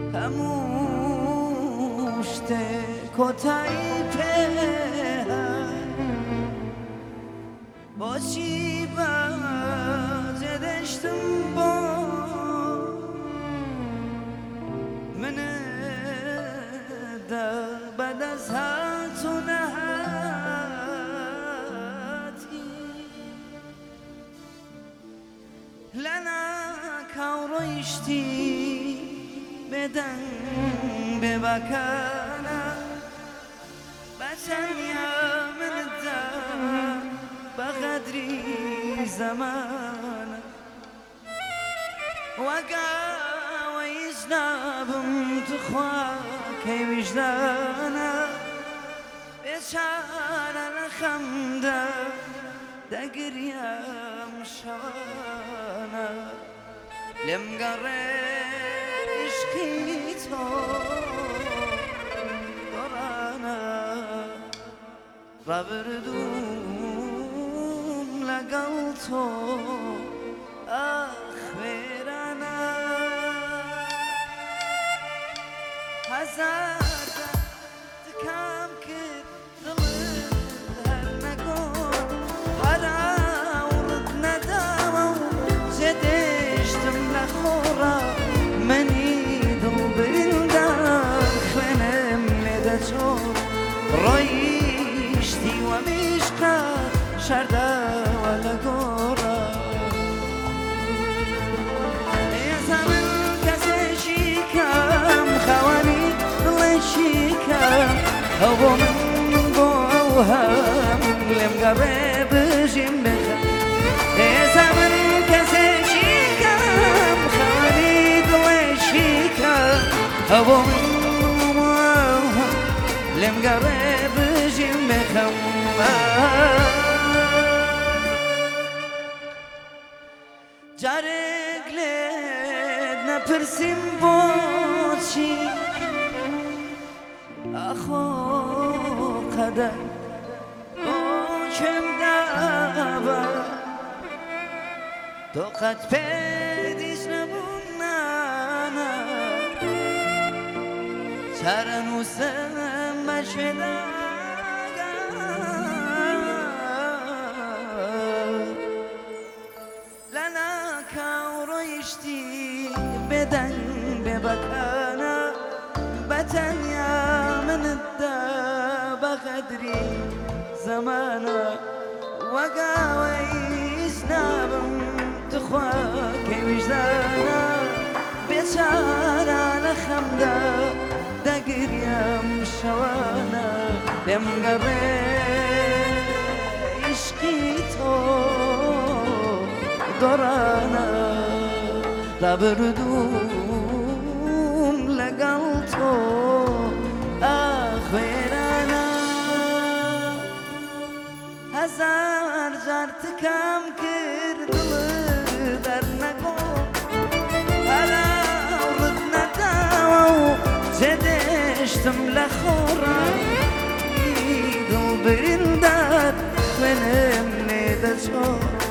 هموشته کتایی په باشی باز دشتم با من دا بعد از هاتو نهاتی لنا کاورشتی بدن ببکانا بچن یا من دا بقدری زمان وقا ويجنابم تخواكي وجدانا بشارة الخمدة دقر يا مشوانا لم قريش كيتو درانا رابردوم لقلتو أخبرنا هزار تكام كد ظلم هالنقول هلا وردنا داما جدشتم لخورا مني ذوب الدار خنم ندجور ريشتي ومشقا شردا ولا قورا يا زمن كسشيكام خواني ضلشيكام هو من بوهم لم قرب جنبك يا زمن كسشيكام خواني ضلشيكام هو من بوهم لم قرب جنبك جارك لدنا برسم بوشي أخو قدر وكم دابا توقت بديش نبونانا سرن وسم مشداغا لنا كاوريشتي بدن ببكانا بتن يا من الداب قدري زمانا وقاوي سنابم تخواكي وجدانا بشارة لخمدة دقر يا مشوانا دم قري عشقيتو درانا رابردوم لقلتو أخبرنا هزار جارتكم كرد درنكو هلا وردنا داو جدشتم لخورا يدو برندار خنم ندشو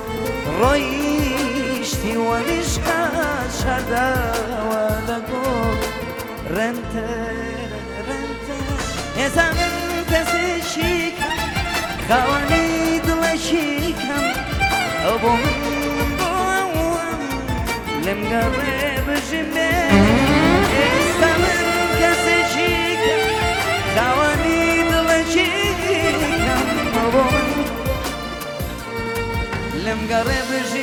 رويشتي ونشقا شردا ولقو رنتر يا زمن كسشيكم خواني ضلشيكم أبو من بوام لم قرب جنبك يا زمن كسشيكم خواني ضلشيكم أبو من لم قرب جنبك